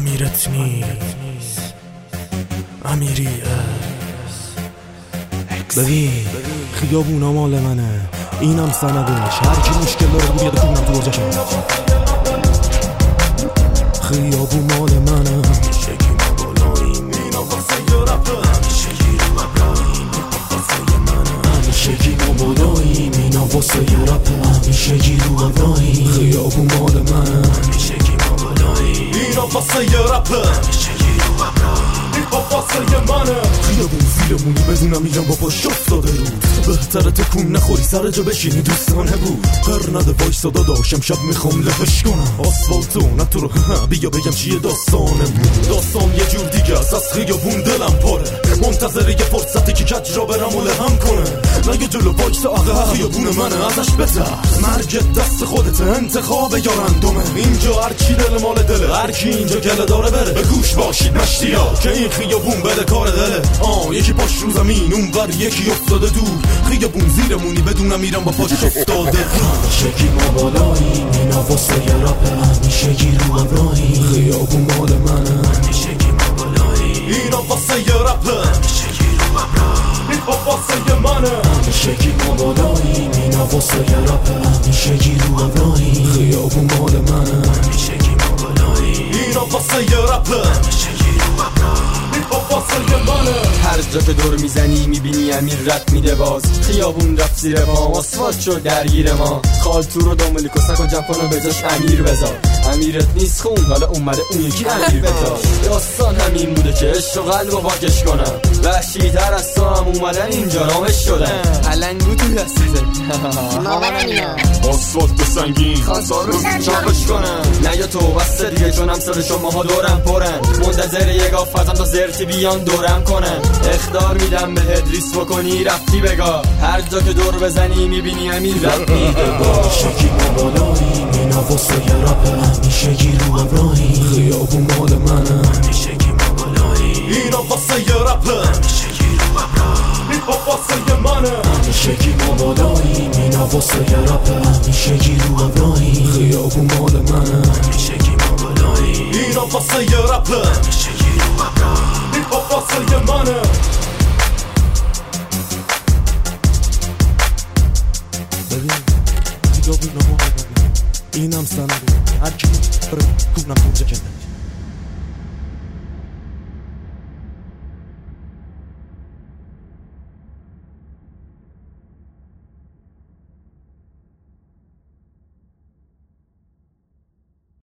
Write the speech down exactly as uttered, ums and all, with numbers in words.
امیرت نیست، امیری است. ببین خیابونا مال منه، اینم سندش، هر کی مشکل داره بگو بیاد کنم تو برجا کنم. خیابون مال منه، همیشه گی ما بالاییم، اینا واسه یه رپه، همیشه گی رو ابراهیم، واسه منه، همیشه گی ما بالاییم، اینا واسه یه رپه، همیشه گی رو ابراهیم. خیابون مال منه، همیشه گی ما بالاییم، اینا واسه یه رپه، همیشه گی رو ابراهیم، واسه منه. خیابون زیرمونی بدونم میرم با پاش افتاده رو، بهتره تکون نخوری سر جا بشینی دوستانه بود. قر نده وایسا داداشم شب میخوام لفش کنم آسفالتو نه تو رو بیا بگم چیه داستانم. داستان یه جور دیگه است، از خیابون دلم پاره، منتظر یه فرصتی که کج را برم و لهم کنه. نگه جلو وایسا آقا خیابون منه، ازش بترس، مرگ دست خودت، انتخاب یا رندومه. اینجا هر کی دل مال دله، هر کی اینجا گله داره بره. به گوش باشید مشتیا که این خیابون بده کار دله. آه یکی پاش رو زمین اون بر یکی افتاده دور، خیابون زیرمونی بدونم میرم با پاش افتاده. همیشه گی ما بالاییم، اینا واسه یه رپه، همیشه گی رو ابراهیم. خیابون مال منه، همیشه گی ما بالاییم، اینا واسه یه رپه، همیشه گی رو ابراهیم، واسه منه. همیشه گی ما بالاییم، اینا واسه یه رپه، همیشه گی رو ابراهیم. خیابون مال منه، همیشه گی ما بالاییم، اینا واسه یه رپه، همیشه گی رو ابراهیم، واسه منه. هر جا که دور میزنی میبینی امیر رد میده باز، خیابون رفت زیر ما، آسفالت شد درگیر ما. خالتو رو داملی کسک و جمع کن و بجاش امیر بذار. امیرت نیست خون حالا اومده اون یکی امیر بذار. داستان همین بوده که عشق و قلب و پاکش کنم، وحشی تر از تو هم اومدن اینجا رامش شدن. علنگو تو دستته آسفالت سنگین خواستار رو چاپش کنم. نه یا تو بسته دیگه چون همسر شماها دورم پرن، منتظر یک آفتم تا زرتی بیان دورم کنن. اخدار میدم به هدریس بکنی رفتی بگا، هر جا که دور بزنی میبینی امیر رد میده با. همیشه گی ما بالاییم، اینا واسه یه رپه، همیشه گی رو ابراهیم. خیابون مال منه، همیشه گی ما بالاییم، اینا واسه یه رپه، همیشه گی رو ابراهیم، واسه منه. همیشه گی ما بالاییم، اینا واسه یه رپه، همیشه گی رو ابراهیم. خیابون مال منه، همیشه گی ما بالاییم، اینا واسه یه رپه، همیشه گی رو ابراهیم، واسه منه. ببین خیابون ما اینم سنده، هر کی بره کنم اونجا کنه.